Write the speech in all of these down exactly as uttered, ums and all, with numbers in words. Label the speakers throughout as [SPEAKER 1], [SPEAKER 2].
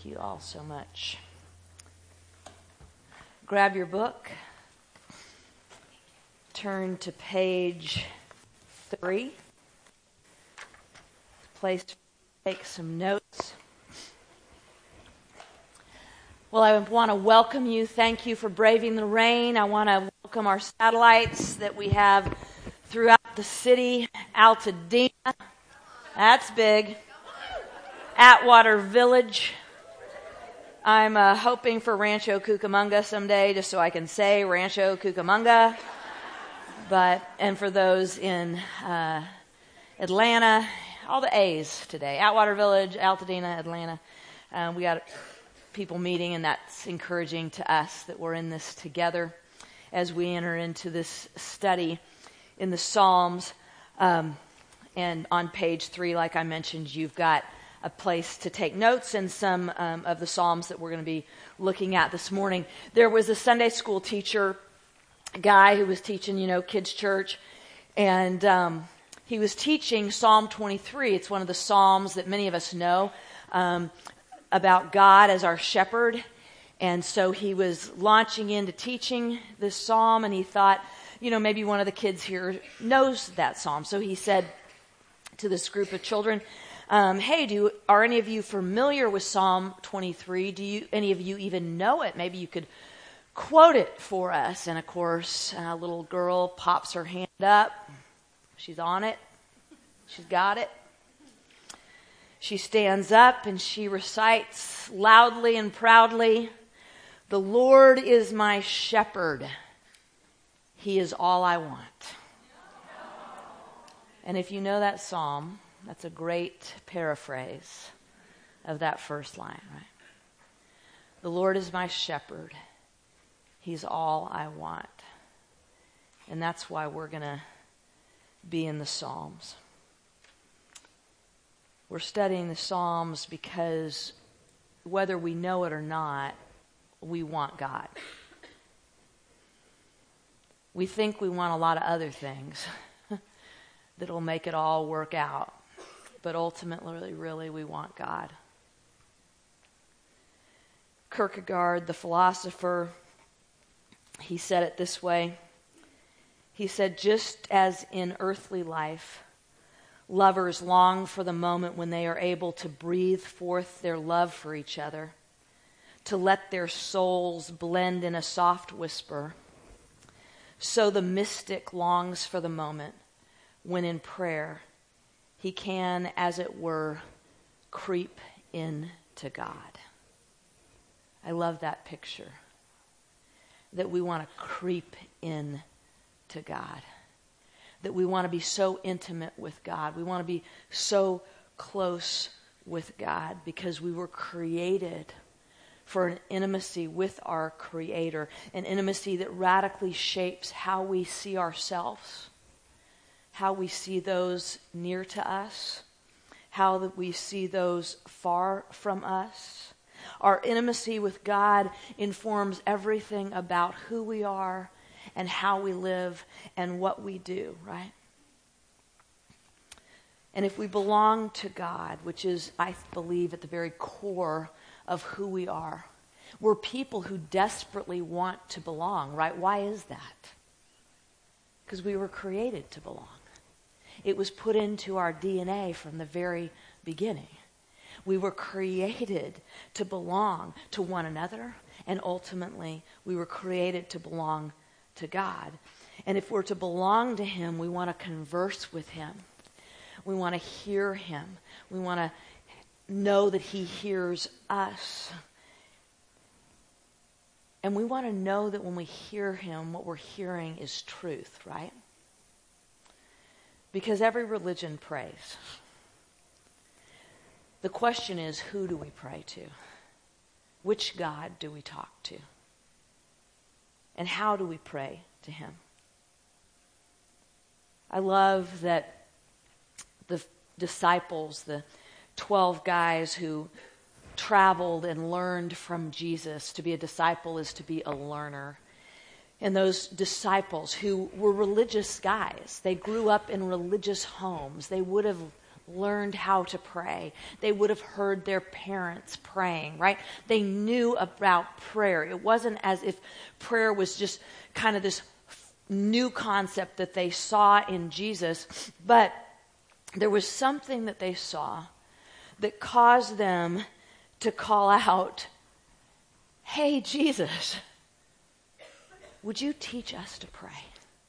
[SPEAKER 1] Thank you all so much. Grab your book. Turn to page three. Place to take some notes. Well, I want to welcome you. Thank you for braving the rain. I want to welcome our satellites that we have throughout the city. Altadena, that's big. Atwater Village. I'm uh, hoping for Rancho Cucamonga someday, just so I can say Rancho Cucamonga. But and for those in uh, Atlanta, all the A's today. Atwater Village, Altadena, Atlanta. Uh, we got people meeting, and that's encouraging to us that we're in this together as we enter into this study in the Psalms. Um, and on page three, like I mentioned, you've got a place to take notes and some um, of the Psalms that we're going to be looking at this morning. There was a Sunday school teacher guy who was teaching, you know, kids' church, and um, he was teaching Psalm twenty-three. It's one of the Psalms that many of us know um, about God as our shepherd. And so he was launching into teaching this Psalm, and he thought, you know, maybe one of the kids here knows that Psalm. So he said to this group of children, Um, hey, do are any of you familiar with Psalm twenty-three? Do you any of you even know it? Maybe you could quote it for us. And of course, a little girl pops her hand up. She's on it. She's got it. She stands up and she recites loudly and proudly, "The Lord is my shepherd. He is all I want." And if you know that psalm, that's a great paraphrase of that first line, right? The Lord is my shepherd. He's all I want. And that's why we're going to be in the Psalms. We're studying the Psalms because whether we know it or not, we want God. We think we want a lot of other things that'll make it all work out. But ultimately, really, really, we want God. Kierkegaard, the philosopher, he said it this way. He said, just as in earthly life, lovers long for the moment when they are able to breathe forth their love for each other, to let their souls blend in a soft whisper, so the mystic longs for the moment when in prayer he can, as it were, creep into God. I love that picture. That we want to creep in to God. That we want to be so intimate with God. We want to be so close with God because we were created for an intimacy with our Creator. An intimacy that radically shapes how we see ourselves, how we see those near to us, how that we see those far from us. Our intimacy with God informs everything about who we are and how we live and what we do, right? And if we belong to God, which is, I believe, at the very core of who we are, we're people who desperately want to belong, right? Why is that? Because we were created to belong. It was put into our D N A from the very beginning. We were created to belong to one another, and ultimately we were created to belong to God. And if we're to belong to Him, we want to converse with Him. We want to hear Him. We want to know that He hears us. And we want to know that when we hear Him, what we're hearing is truth, right? Because every religion prays. The question is, who do we pray to? Which God do we talk to? And how do we pray to Him? I love that the disciples, the twelve guys who traveled and learned from Jesus, to be a disciple is to be a learner. And those disciples who were religious guys, they grew up in religious homes. They would have learned how to pray. They would have heard their parents praying, right? They knew about prayer. It wasn't as if prayer was just kind of this new concept that they saw in Jesus, but there was something that they saw that caused them to call out, "Hey, Jesus, would you teach us to pray?"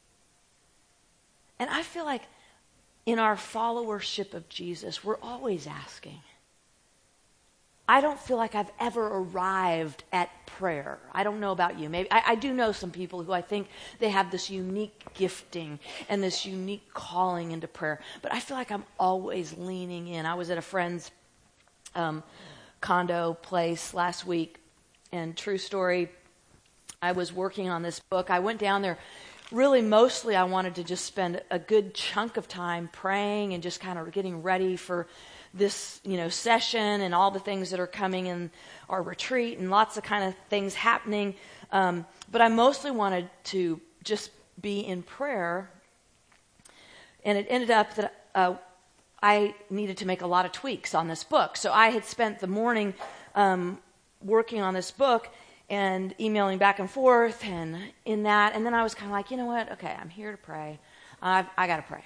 [SPEAKER 1] And I feel like in our followership of Jesus, we're always asking. I don't feel like I've ever arrived at prayer. I don't know about you. Maybe I, I do know some people who I think they have this unique gifting and this unique calling into prayer. But I feel like I'm always leaning in. I was at a friend's um, condo place last week, and true story, I was working on this book. I went down there. Really, mostly I wanted to just spend a good chunk of time praying and just kind of getting ready for this, you know, session and all the things that are coming in our retreat and lots of kind of things happening. Um, but I mostly wanted to just be in prayer. And it ended up that uh, I needed to make a lot of tweaks on this book. So I had spent the morning um, working on this book and emailing back and forth and in that. And then I was kind of like, you know what? Okay, I'm here to pray. I've, I got to pray.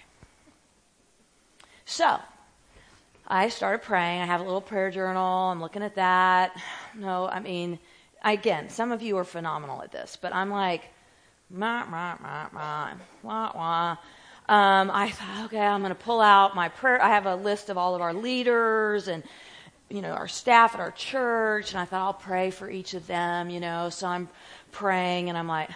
[SPEAKER 1] So I started praying. I have a little prayer journal. I'm looking at that. No, I mean, again, some of you are phenomenal at this, but I'm like, wah, wah, wah, wah, wah, wah. Um, I thought, okay, I'm going to pull out my prayer. I have a list of all of our leaders and, you know, our staff at our church, and I thought I'll pray for each of them, you know. So I'm praying, and I'm like,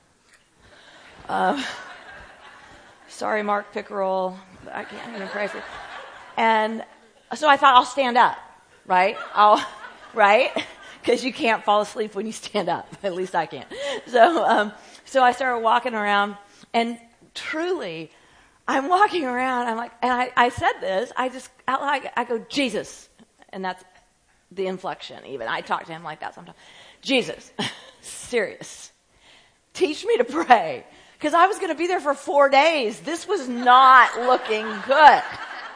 [SPEAKER 1] uh, sorry, Mark Pickerel, but I can't even pray for you. And so I thought I'll stand up, right? I'll, right? Because you can't fall asleep when you stand up. At least I can't. So, um, so I started walking around, and truly, I'm walking around. I'm like, and I, I said this. I just, I, I go, Jesus. And that's the inflection even. I talk to him like that sometimes. Jesus, serious. Teach me to pray. Because I was going to be there for four days. This was not looking good.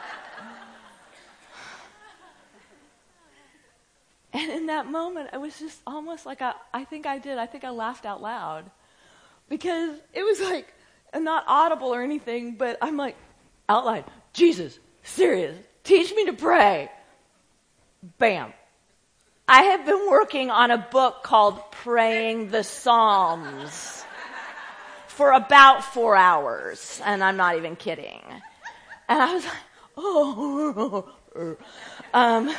[SPEAKER 1] And in that moment, it was just almost like I, I think I did. I think I laughed out loud. Because it was like, not audible or anything, but I'm like, out loud, Jesus, serious, teach me to pray. Bam. I have been working on a book called Praying the Psalms for about four hours, and I'm not even kidding. And I was like, oh. Um,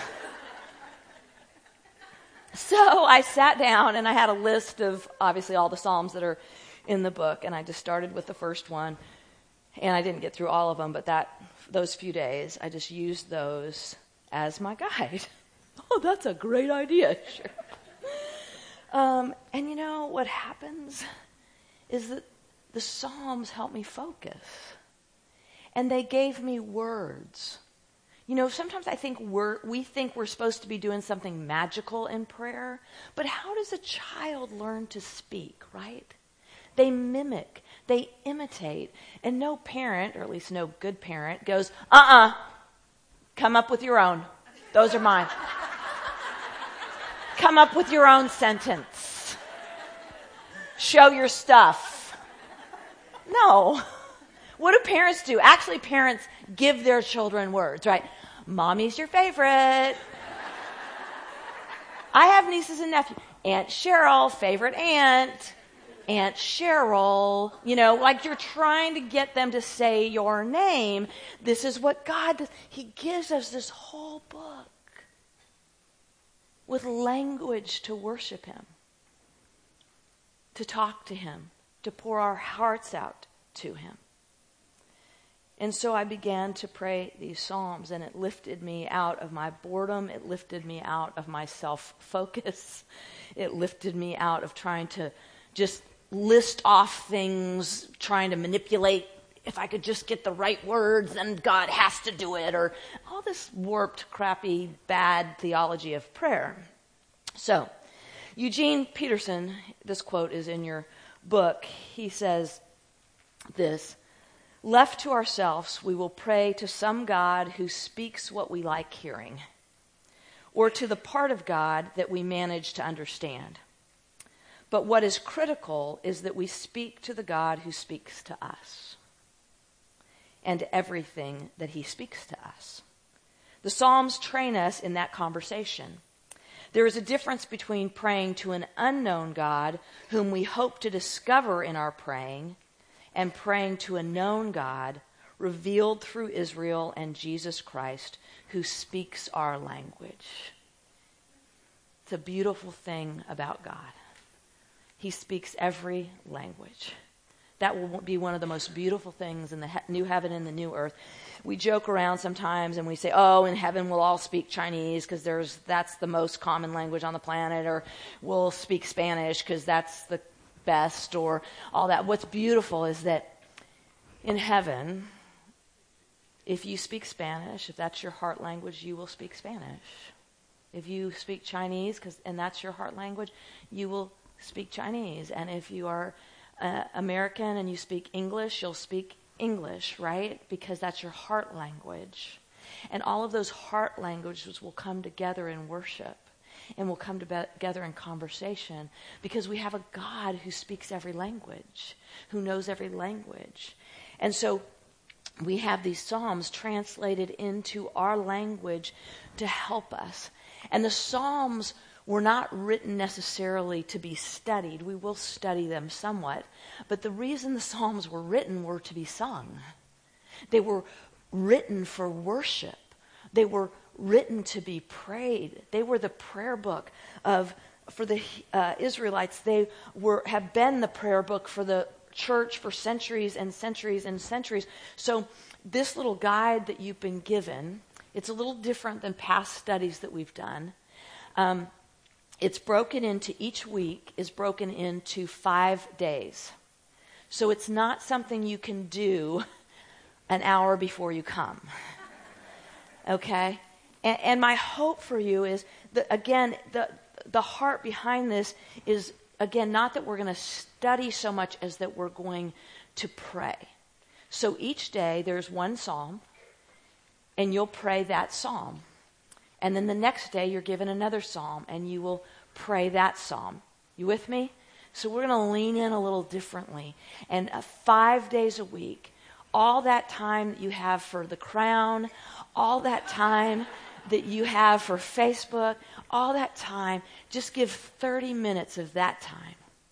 [SPEAKER 1] so I sat down, and I had a list of, obviously, all the Psalms that are in the book, and I just started with the first one, and I didn't get through all of them, but that those few days, I just used those as my guide. Oh, that's a great idea. Sure. Um, and you know what happens is that the Psalms help me focus. And they gave me words. You know, sometimes I think we're, we think we're supposed to be doing something magical in prayer, but how does a child learn to speak, right? They mimic, they imitate, and no parent, or at least no good parent, goes, uh-uh, come up with your own. Those are mine. Come up with your own sentence. Show your stuff. No. What do parents do? Actually, parents give their children words, right? Mommy's your favorite. I have nieces and nephews. Aunt Cheryl, favorite aunt. Aunt Cheryl. You know, like you're trying to get them to say your name. This is what God does. He gives us this whole book with language to worship him, to talk to him, to pour our hearts out to him. And so I began to pray these psalms, and it lifted me out of my boredom. It lifted me out of my self-focus. It lifted me out of trying to just list off things, trying to manipulate. If I could just get the right words, then God has to do it, or all this warped, crappy, bad theology of prayer. So, Eugene Peterson, this quote is in your book. He says this: Left to ourselves, we will pray to some God who speaks what we like hearing, or to the part of God that we manage to understand. But what is critical is that we speak to the God who speaks to us, and everything that he speaks to us. The Psalms train us in that conversation. There is a difference between praying to an unknown God whom we hope to discover in our praying, and praying to a known God revealed through Israel and Jesus Christ, who speaks our language. It's a beautiful thing about God. He speaks every language. That will be one of the most beautiful things in the he- new heaven and the new earth. We joke around sometimes and we say, oh, in heaven we'll all speak Chinese because there's that's the most common language on the planet, or we'll speak Spanish because that's the best, or all that. What's beautiful is that in heaven, if you speak Spanish, if that's your heart language, you will speak Spanish. If you speak Chinese, 'cause, and that's your heart language, you will speak Chinese. And if you are uh, American and you speak English, you'll speak English, right? Because that's your heart language. And all of those heart languages will come together in worship, and will come together in conversation, because we have a God who speaks every language, who knows every language. And so we have these Psalms translated into our language to help us. And the Psalms were not written necessarily to be studied. We will study them somewhat. But the reason the Psalms were written were to be sung. They were written for worship. They were written to be prayed. They were the prayer book of for the uh, Israelites. They were have been the prayer book for the church for centuries and centuries and centuries. So this little guide that you've been given, it's a little different than past studies that we've done. Um, it's broken into, each week is broken into five days. So it's not something you can do an hour before you come. Okay? And, and my hope for you is that, again, the the heart behind this is, again, not that we're going to study so much as that we're going to pray. So each day there's one psalm, and you'll pray that psalm. And then the next day you're given another psalm, and you will pray that psalm. You with me? So we're going to lean in a little differently. And uh, five days a week, all that time that you have for the crown, all that time that you have for Facebook, all that time, just give thirty minutes of that time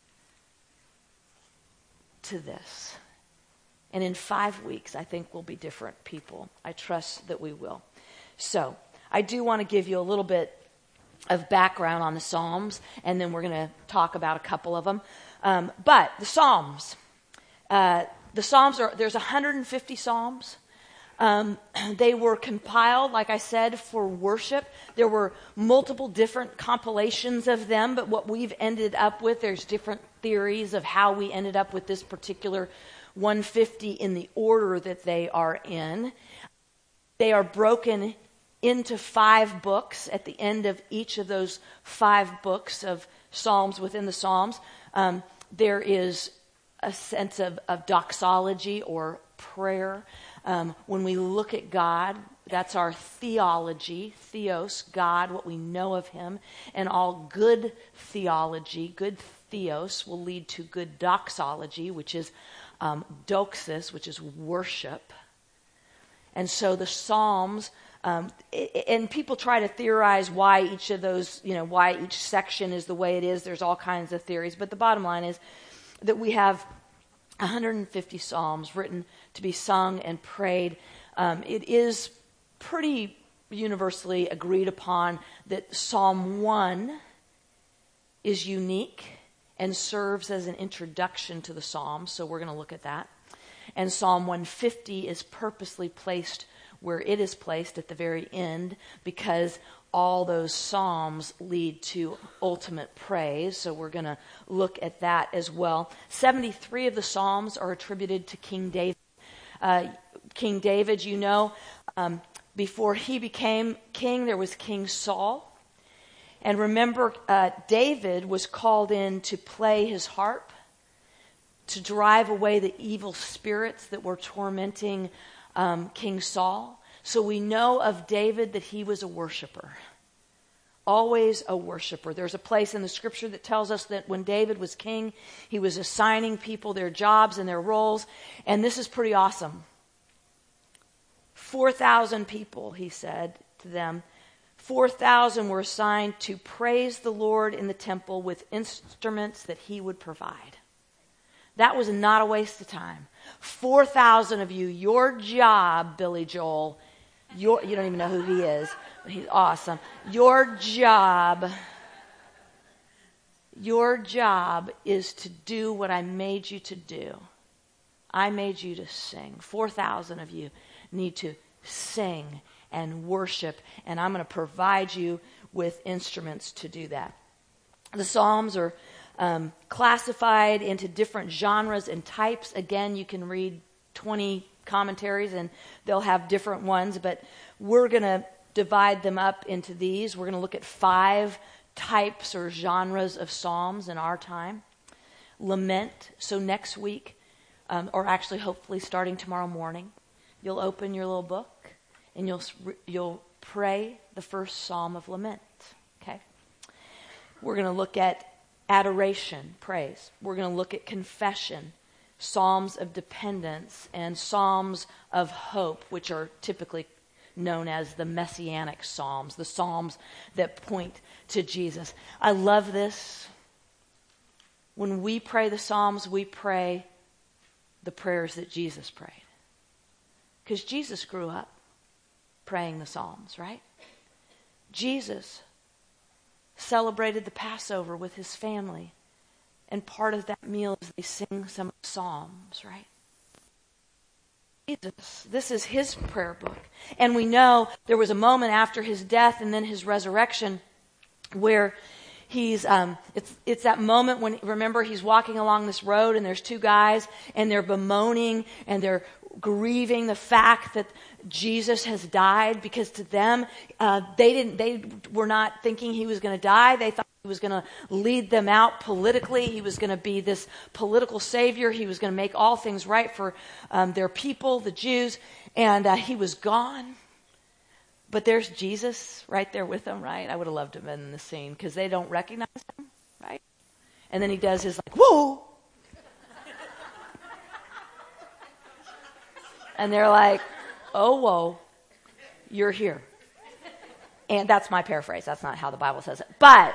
[SPEAKER 1] to this. And in five weeks, I think we'll be different people. I trust that we will. So I do want to give you a little bit of background on the Psalms, and then we're going to talk about a couple of them. Um, but the Psalms, uh, the Psalms are, there's one hundred fifty Psalms. Um, they were compiled, like I said, for worship. There were multiple different compilations of them, but what we've ended up with, there's different theories of how we ended up with this particular one hundred fifty in the order that they are in. They are broken into five books. At the end of each of those five books of Psalms within the Psalms, um, there is a sense of, of doxology or prayer. Um, when we look at God, that's our theology, theos, God, what we know of him. And all good theology, good theos, will lead to good doxology, which is um, doxis, which is worship. And so the Psalms, um, and people try to theorize why each of those, you know, why each section is the way it is. There's all kinds of theories. But the bottom line is that we have one hundred fifty Psalms written to be sung and prayed. Um, it is pretty universally agreed upon that Psalm one is unique and serves as an introduction to the Psalms, so we're going to look at that. And Psalm one fifty is purposely placed where it is placed at the very end, because all those Psalms lead to ultimate praise. So we're going to look at that as well. seventy-three of the Psalms are attributed to King David. Uh, King David, you know, um, before he became king, there was King Saul. And remember, uh, David was called in to play his harp. to drive away the evil spirits that were tormenting um, King Saul. So we know of David that he was a worshiper. Always a worshiper. There's a place in the scripture that tells us that when David was king, he was assigning people their jobs and their roles. And this is pretty awesome. four thousand people, he said to them. four thousand were assigned to praise the Lord in the temple with instruments that he would provide. That was not a waste of time. four thousand of you, your job, Billy Joel, your, you don't even know who he is, but he's awesome. Your job, your job is to do what I made you to do. I made you to sing. four thousand of you need to sing and worship, and I'm going to provide you with instruments to do that. The Psalms are um, classified into different genres and types. Again, you can read twenty commentaries, and they'll have different ones, but we're going to divide them up into these. We're going to look at five types or genres of Psalms in our time. Lament. So next week, um, or actually hopefully starting tomorrow morning, you'll open your little book and you'll you'll pray the first Psalm of Lament. Okay? We're going to look at adoration, praise. We're going to look at confession, Psalms of dependence, and Psalms of hope, which are typically known as the Messianic Psalms, the Psalms that point to Jesus. I love this. When we pray the Psalms, we pray the prayers that Jesus prayed. Because Jesus grew up praying the Psalms, right? Jesus celebrated the Passover with his family. And part of that meal is they sing some Psalms, right? Jesus, this is his prayer book. And we know there was a moment after his death and then his resurrection where he's, um, it's, it's that moment when, remember, he's walking along this road and there's two guys and they're bemoaning and they're grieving the fact that Jesus has died, because to them, uh, they didn't, they were not thinking he was going to die. They thought he was going to lead them out politically. He was going to be this political savior. He was going to make all things right for um, their people, the Jews, and uh, he was gone. But there's Jesus right there with them, right? I would have loved to have been in the scene because they don't recognize him, right? And then he does his like, whoa! And they're like, oh, whoa, you're here. And that's my paraphrase. That's not how the Bible says it. But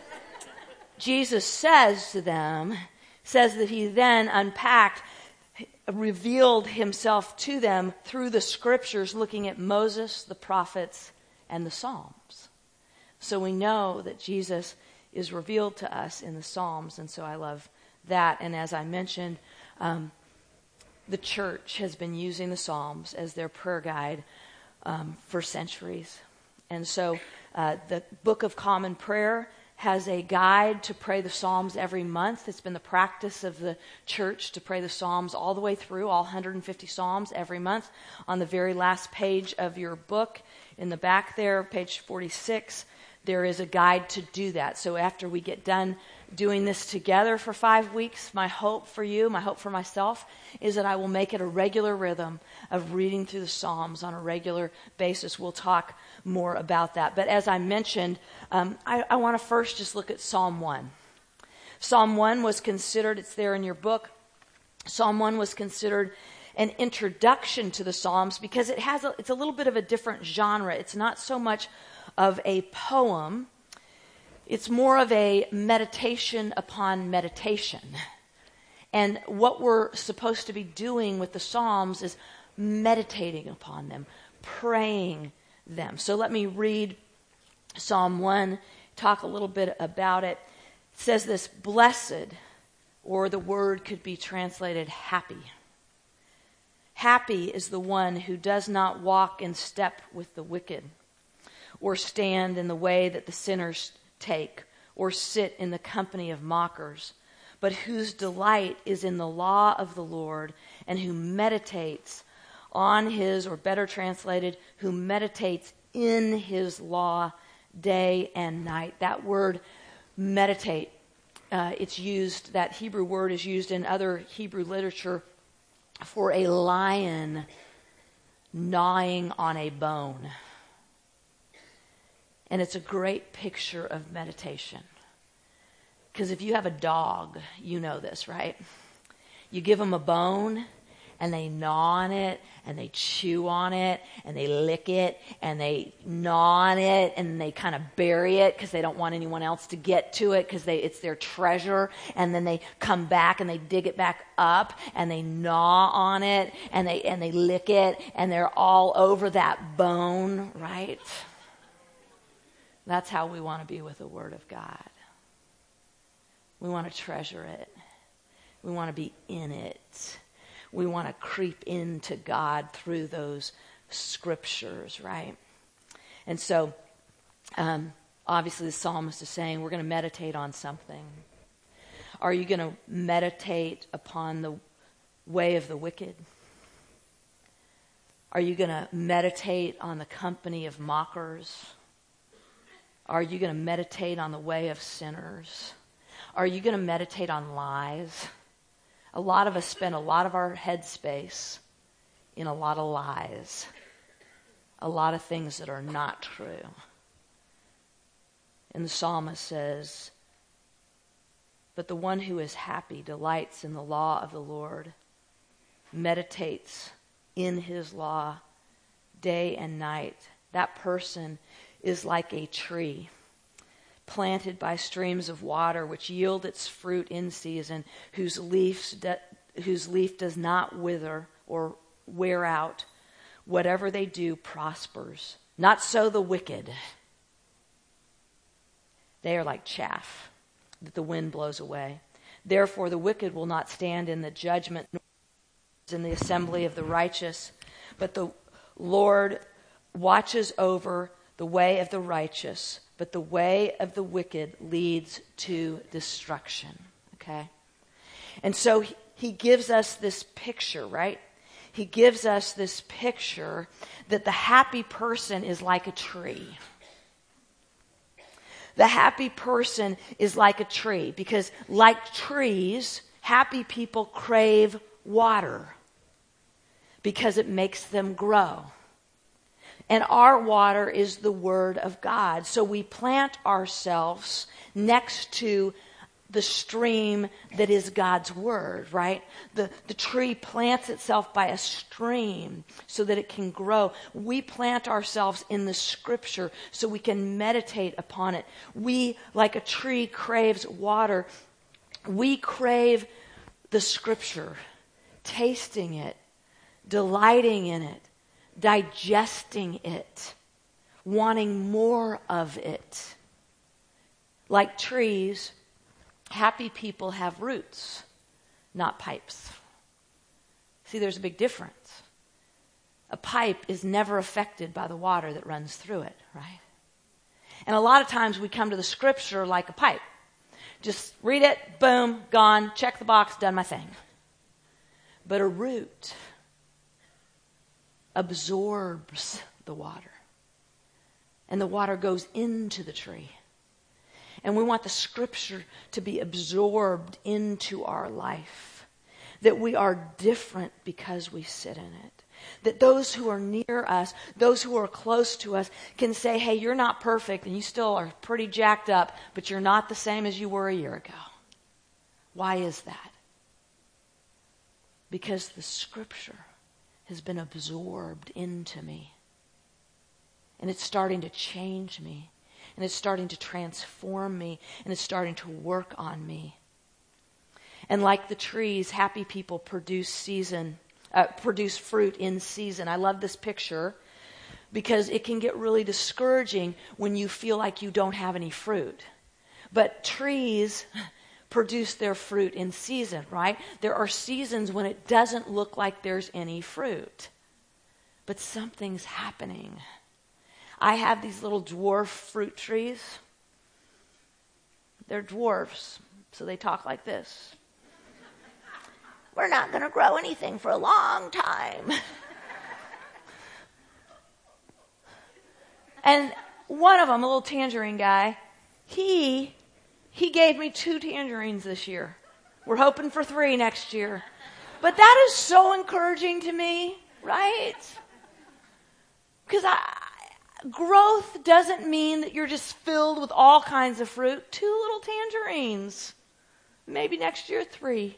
[SPEAKER 1] Jesus says to them, says that he then unpacked, revealed himself to them through the scriptures, looking at Moses, the prophets, and the Psalms. So we know that Jesus is revealed to us in the Psalms, and so I love that. And as I mentioned, um, the church has been using the Psalms as their prayer guide um, for centuries. And so uh, the Book of Common Prayer has a guide to pray the Psalms every month. It's been the practice of the church to pray the Psalms all the way through, all one hundred fifty Psalms every month. On the very last page of your book, in the back there, page forty-six, there is a guide to do that. So after we get done doing this together for five weeks, my hope for you, my hope for myself, is that I will make it a regular rhythm of reading through the Psalms on a regular basis. We'll talk more about that. But as I mentioned, um, I, I want to first just look at Psalm one. Psalm one was considered, it's there in your book, Psalm one was considered an introduction to the Psalms because it has a, it's a little bit of a different genre. It's not so much of a poem. It's more of a meditation upon meditation. And what we're supposed to be doing with the Psalms is meditating upon them, praying them. So let me read Psalm one, talk a little bit about it. It says this, blessed, or the word could be translated happy. Happy is the one who does not walk in step with the wicked, or stand in the way that the sinners take, or sit in the company of mockers, but whose delight is in the law of the Lord, and who meditates on his, or better translated, who meditates in his law day and night. That word meditate, uh, it's used, that Hebrew word is used in other Hebrew literature for a lion gnawing on a bone. And it's a great picture of meditation. Because if you have a dog, you know this, right? You give them a bone, and they gnaw on it, and they chew on it, and they lick it, and they gnaw on it, and they kind of bury it because they don't want anyone else to get to it because they it's their treasure. And then they come back and they dig it back up, and they gnaw on it, and they and they lick it, and they're all over that bone, right? That's how we want to be with the Word of God. We want to treasure it. We want to be in it. We want to creep into God through those scriptures, right? And so, um, obviously the psalmist is saying we're going to meditate on something. Are you going to meditate upon the way of the wicked? Are you going to meditate on the company of mockers? Are you going to meditate on the way of sinners? Are you going to meditate on lies? A lot of us spend a lot of our headspace in a lot of lies, a lot of things that are not true. And the psalmist says, but the one who is happy delights in the law of the Lord, meditates in his law day and night. That person is like a tree planted by streams of water, which yield its fruit in season, whose leaves de- whose leaf does not wither or wear out. Whatever they do prospers. Not so the wicked. They are like chaff that the wind blows away. Therefore the wicked will not stand in the judgment, nor in the assembly of the righteous, but the Lord watches over the way of the righteous, but the way of the wicked leads to destruction. Okay? And so he, he gives us this picture, right? He gives us this picture that the happy person is like a tree. The happy person is like a tree because, like trees, happy people crave water because it makes them grow. And our water is the Word of God. So we plant ourselves next to the stream that is God's Word, right? The, the tree plants itself by a stream so that it can grow. We plant ourselves in the Scripture so we can meditate upon it. We, like a tree, craves water. We crave the Scripture, tasting it, delighting in it, digesting it, wanting more of it. Like trees, happy people have roots, not pipes. See, there's a big difference. A pipe is never affected by the water that runs through it, right? And a lot of times we come to the Scripture like a pipe. Just read it, boom, gone, check the box, done my thing. But a root absorbs the water. And the water goes into the tree. And we want the Scripture to be absorbed into our life. That we are different because we sit in it. That those who are near us, those who are close to us, can say, hey, you're not perfect and you still are pretty jacked up, but you're not the same as you were a year ago. Why is that? Because the Scripture has been absorbed into me. And it's starting to change me. And it's starting to transform me. And it's starting to work on me. And like the trees, happy people produce season, uh, produce fruit in season. I love this picture because it can get really discouraging when you feel like you don't have any fruit. But trees produce their fruit in season, right? There are seasons when it doesn't look like there's any fruit. But something's happening. I have these little dwarf fruit trees. They're dwarfs, so they talk like this. We're not going to grow anything for a long time. And one of them, a little tangerine guy, he He gave me two tangerines this year. We're hoping for three next year. But that is so encouraging to me, right? Because I, growth doesn't mean that you're just filled with all kinds of fruit. Two little tangerines. Maybe next year, three.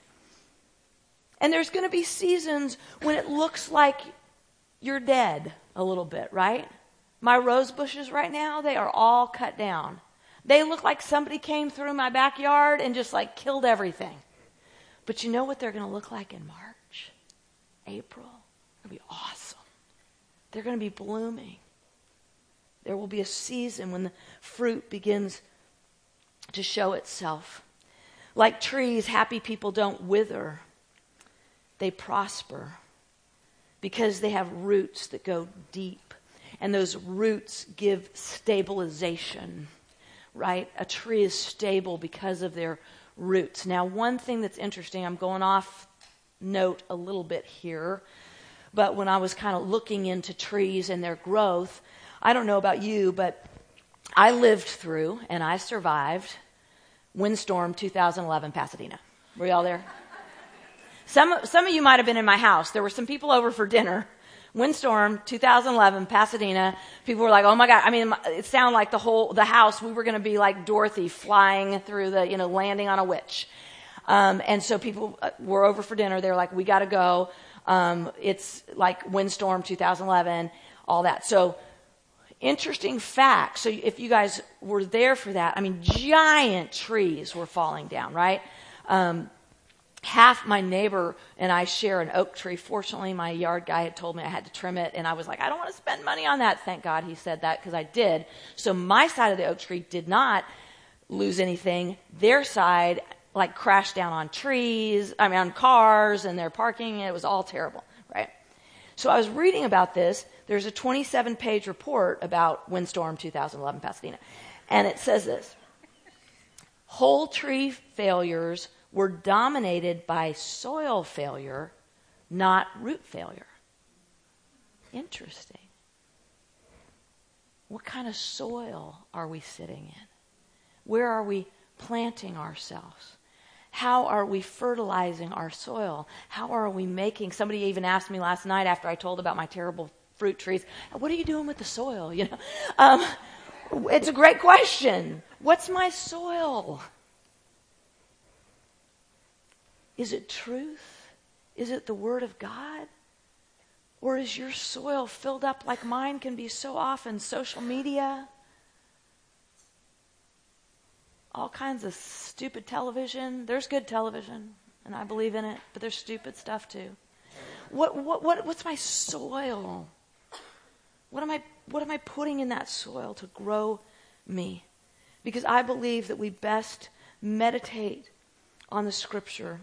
[SPEAKER 1] And there's going to be seasons when it looks like you're dead a little bit, right? My rose bushes right now, they are all cut down. They look like somebody came through my backyard and just like killed everything. But you know what they're going to look like in March, April? It'll be awesome. They're going to be blooming. There will be a season when the fruit begins to show itself. Like trees, happy people don't wither. They prosper because they have roots that go deep. And those roots give stabilization, right? A tree is stable because of their roots. Now, one thing that's interesting, I'm going off note a little bit here, but when I was kind of looking into trees and their growth, I don't know about you, but I lived through and I survived Windstorm two thousand eleven Pasadena. Were y'all there? Some, some of you might have been in my house. There were some people over for dinner. Windstorm two thousand eleven Pasadena. People were like, "Oh my God!" I mean, it sounded like the whole the house. We were going to be like Dorothy flying through the, you know, landing on a witch. Um, and so people were over for dinner. They're like, "We got to go." Um, it's like Windstorm two thousand eleven, all that. So interesting fact. So if you guys were there for that, I mean, giant trees were falling down, right? Um, Half my neighbor and I share an oak tree. Fortunately, my yard guy had told me I had to trim it, and I was like, I don't want to spend money on that. Thank God he said that, because I did. So my side of the oak tree did not lose anything. Their side, like, crashed down on trees, I mean, on cars, and their parking. It was all terrible, right? So I was reading about this. There's a twenty-seven page report about Windstorm two thousand eleven Pasadena, and it says this: whole tree failures were dominated by soil failure, not root failure. Interesting. What kind of soil are we sitting in? Where are we planting ourselves? How are we fertilizing our soil? How are we making, somebody even asked me last night after I told about my terrible fruit trees, what are you doing with the soil? You know, um, it's a great question. What's my soil? Is it truth? Is it the Word of God? Or is your soil filled up like mine can be so often? Social media, all kinds of stupid television. There's good television, and I believe in it, but there's stupid stuff too. What what what what's my soil? What am I what am I putting in that soil to grow me? Because I believe that we best meditate on the Scripture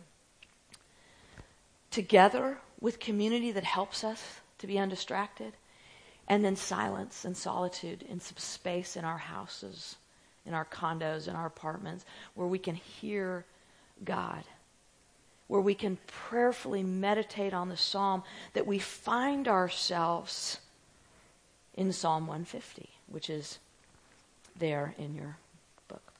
[SPEAKER 1] together with community that helps us to be undistracted, and then silence and solitude in some space in our houses, in our condos, in our apartments, where we can hear God, where we can prayerfully meditate on the psalm that we find ourselves in Psalm one fifty, which is there in your book.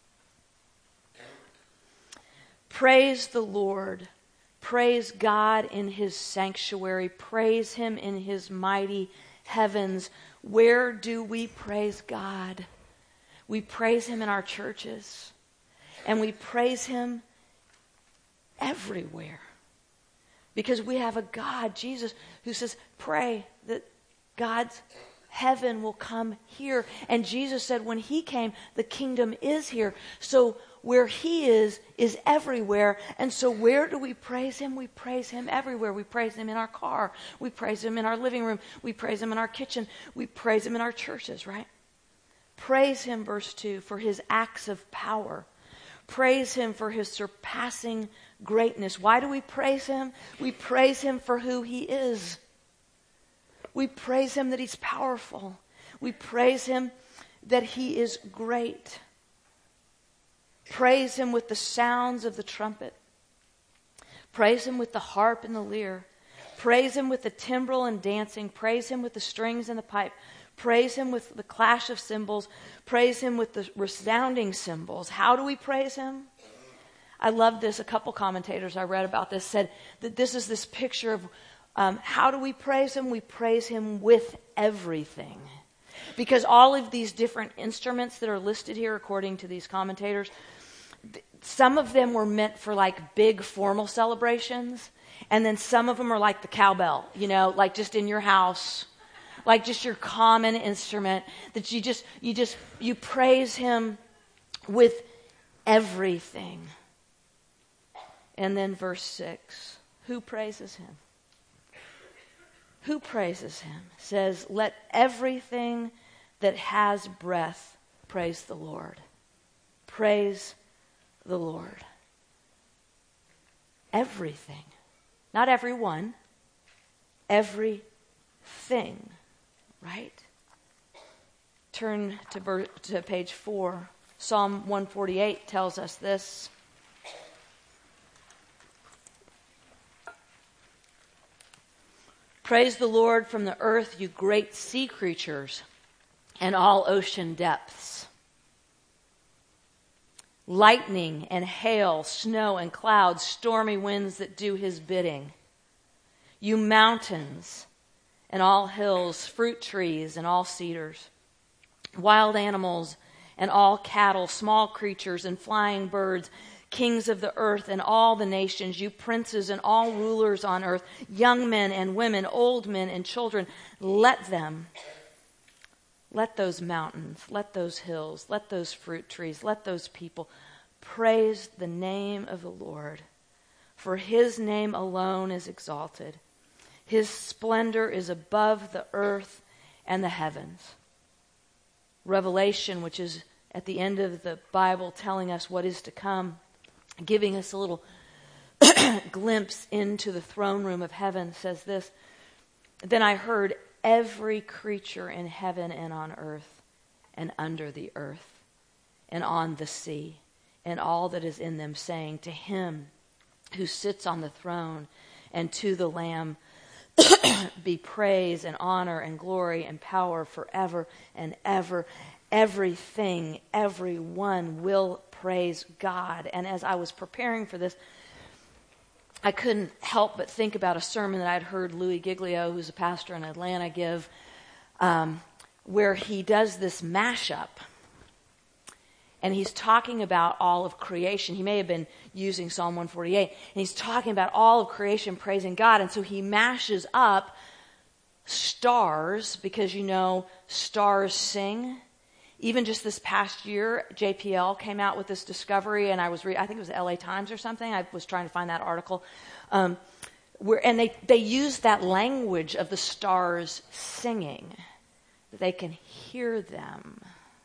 [SPEAKER 1] Praise the Lord. Praise God in His sanctuary. Praise Him in His mighty heavens. Where do we praise God? We praise Him in our churches. And we praise Him everywhere. Because we have a God, Jesus, who says, pray that God's heaven will come here. And Jesus said when He came, the kingdom is here. So where He is, is everywhere. And so where do we praise Him? We praise Him everywhere. We praise Him in our car. We praise Him in our living room. We praise Him in our kitchen. We praise Him in our churches, right? Praise Him, verse two, for His acts of power. Praise Him for His surpassing greatness. Why do we praise Him? We praise Him for who He is. We praise Him that He's powerful. We praise Him that He is great. Praise Him with the sounds of the trumpet. Praise Him with the harp and the lyre. Praise Him with the timbrel and dancing. Praise Him with the strings and the pipe. Praise him with the clash of cymbals. Praise him with the resounding cymbals. How do we praise him? I love this. A couple commentators I read about this said that this is this picture of um, how do we praise him? We praise him with everything. Because all of these different instruments that are listed here, according to these commentators, th- some of them were meant for like big formal celebrations. And then some of them are like the cowbell, you know, like just in your house, like just your common instrument that you just, you just, you praise him with everything. And then verse six, who praises him? Who praises him? Says, let everything that has breath praise the Lord. Praise the Lord. Everything. Not everyone. Everything. Right? Turn to, ver- to page four. Psalm one forty-eight tells us this. Praise the Lord from the earth, you great sea creatures and all ocean depths. Lightning and hail, snow and clouds, stormy winds that do his bidding. You mountains and all hills, fruit trees and all cedars, wild animals and all cattle, small creatures and flying birds, kings of the earth and all the nations, you princes and all rulers on earth, young men and women, old men and children, let them, let those mountains, let those hills, let those fruit trees, let those people praise the name of the Lord. For his name alone is exalted. His splendor is above the earth and the heavens. Revelation, which is at the end of the Bible telling us what is to come, giving us a little glimpse into the throne room of heaven, says this, then I heard every creature in heaven and on earth and under the earth and on the sea and all that is in them saying, to him who sits on the throne and to the Lamb be praise and honor and glory and power forever and ever. Everything, everyone will praise God. And as I was preparing for this, I couldn't help but think about a sermon that I'd heard Louis Giglio, who's a pastor in Atlanta, give, um, where he does this mashup. And he's talking about all of creation. He may have been using Psalm one forty-eight. And he's talking about all of creation praising God. And so he mashes up stars, because you know stars sing. Even just this past year, J P L came out with this discovery, and I was re- I think it was L A Times or something. I was trying to find that article. Um, where and they, they use that language of the stars singing, that they can hear them.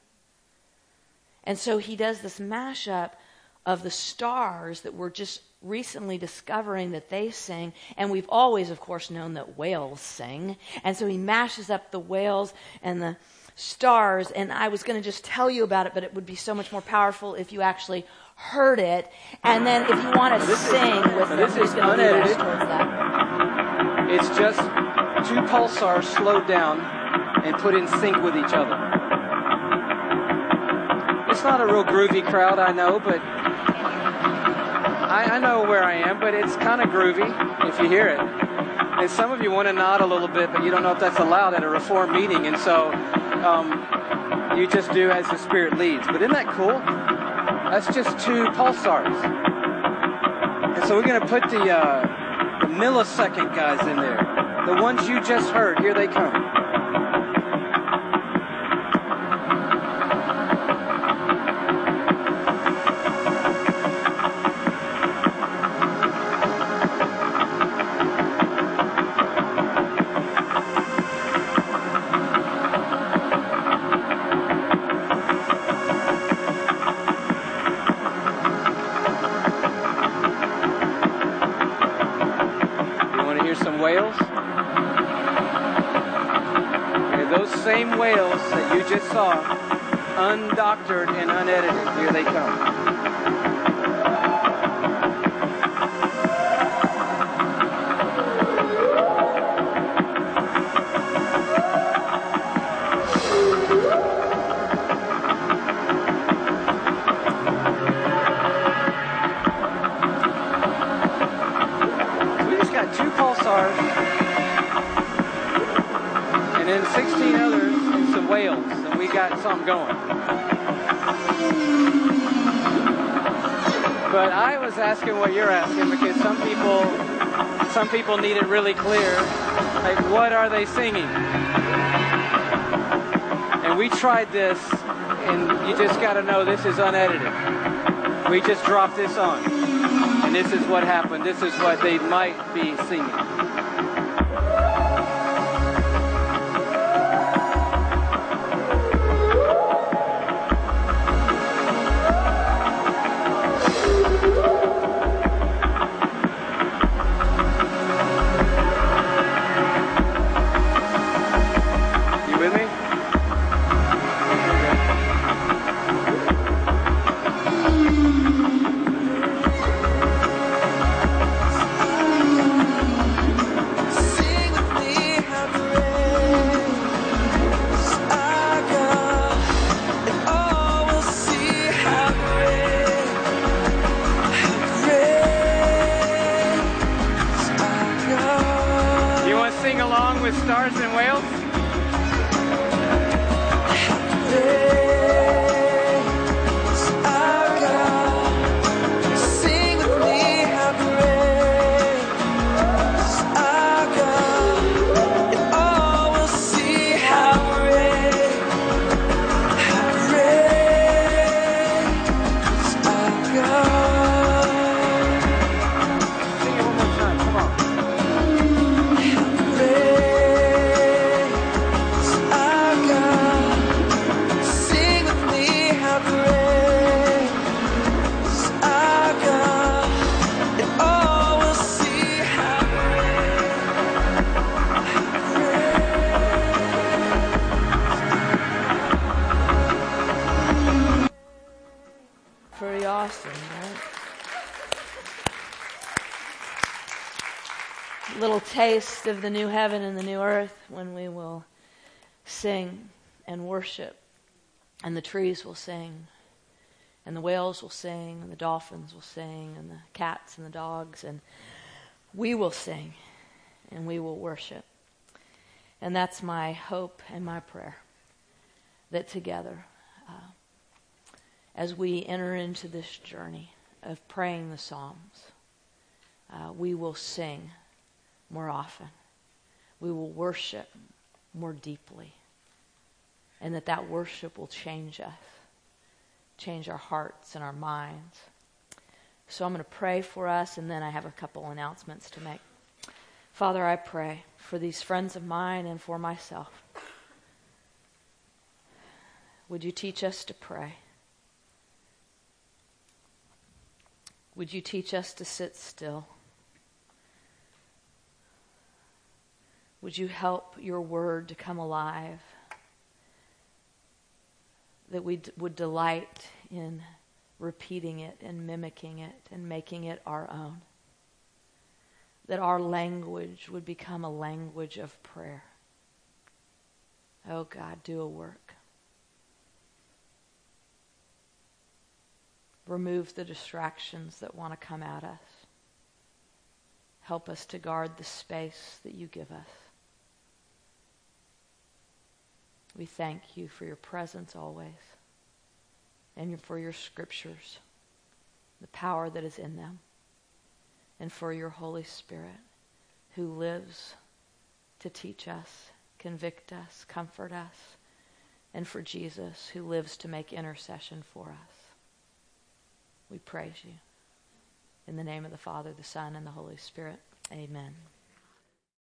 [SPEAKER 1] And so he does this mashup of the stars that we're just recently discovering that they sing. And we've always, of course, known that whales sing. And so he mashes up the whales and the stars. And I was going to just tell you about it, but it would be so much more powerful if you actually heard it. And then if you want to sing is, with them,
[SPEAKER 2] this is unedited.
[SPEAKER 1] That.
[SPEAKER 2] It's just two pulsars slowed down and put in sync with each other. It's not a real groovy crowd, I know, but I, I know where I am, but it's kind of groovy if you hear it. And some of you want to nod a little bit, but you don't know if that's allowed at a Reform meeting, and so um, you just do as the Spirit leads. But isn't that cool? That's just two pulsars. And so we're going to put the, uh, the millisecond guys in there. The ones you just heard, here they come. Same whales that you just saw, undoctored and unedited. Here they come. sixteen others and some whales, and we got something going. But I was asking what you're asking because some people, some people need it really clear. Like, what are they singing? And we tried this, and you just got to know this is unedited. We just dropped this on, and this is what happened. This is what they might be singing. Taste of the new heaven and the new earth when we will sing and worship, and the trees will sing, and the whales will sing, and the dolphins will sing, and the cats and the dogs, and we will sing and we will worship. And that's my hope and my prayer, that together uh, as we enter into this journey of praying the Psalms, uh, we will sing more often. We will worship more deeply. And that that worship will change us, change our hearts and our minds. So I'm going to pray for us, and then I have a couple announcements to make. Father, I pray for these friends of mine and for myself. Would you teach us to pray? Would you teach us to sit still? Would you help your word to come alive? That we d- would delight in repeating it and mimicking it and making it our own. That our language would become a language of prayer. Oh God, do a work. Remove the distractions that want to come at us. Help us to guard the space that you give us. We thank you for your presence always, and for your scriptures, the power that is in them, and for your Holy Spirit who lives to teach us, convict us, comfort us, and for Jesus who lives to make intercession for us. We praise you. In the name of the Father, the Son, and the Holy Spirit, amen.